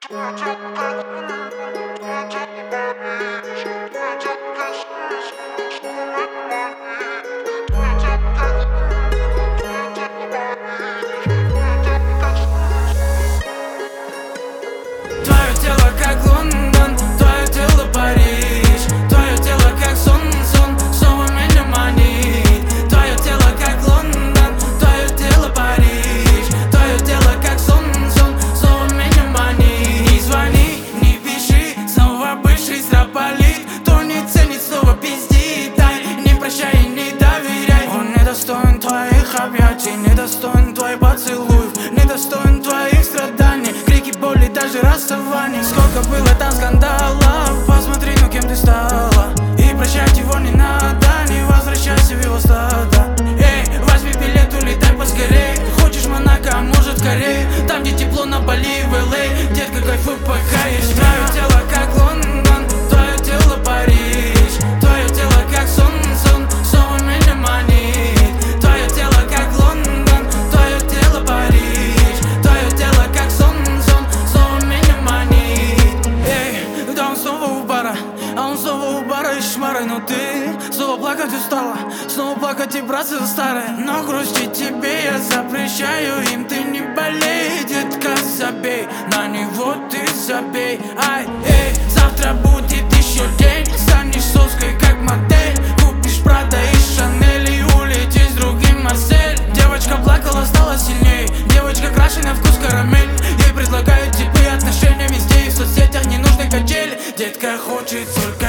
Твое тело как Лондон, твое тело Париж, твое тело как сон, снова меня манит. Твое тело как Лондон, твое тело Париж, твое тело как сон, снова меня манит. Не звони, не пиши, снова бывший стропалит. Кто не ценит, снова пиздит. Дай, не прощай и не доверяй. Он недостоин твоих объятий, недостоин твоих поцелуев, недостоин твоих страданий, крики боли, даже расставаний. Сколько было там скандалов, посмотри, ну кем ты стала. И прощать его не надо, не возвращайся в его стадо. Эй, возьми билет, улетай поскорей. Хочешь Монако, а может Корея, там где тепло, на Бали, в LA. Детка, кайфуй, пока есть. Твое тело как Лондон, твое тело Париж, твое тело как сон, снова меня манит. Твое тело как Лондон, твое тело Париж, твое тело как сон, снова меня манит. Эй, да он снова у бара, а он снова у бара и шмары. Но ты снова плакать устала, снова плакать и браться за старое. Но грустить тебе я запрещаю им. Ты не болей, детка, забей, на него ты забей. Ай, эй, завтра будет еще день, станешь соской как модель, купишь Прада и Шанель и улетишь с другим Марсель. Девочка плакала, стала сильней, девочка краше на вкус карамель. Ей предлагают теплые отношения везде и в соцсетях, не нужны качели. Детка хочет только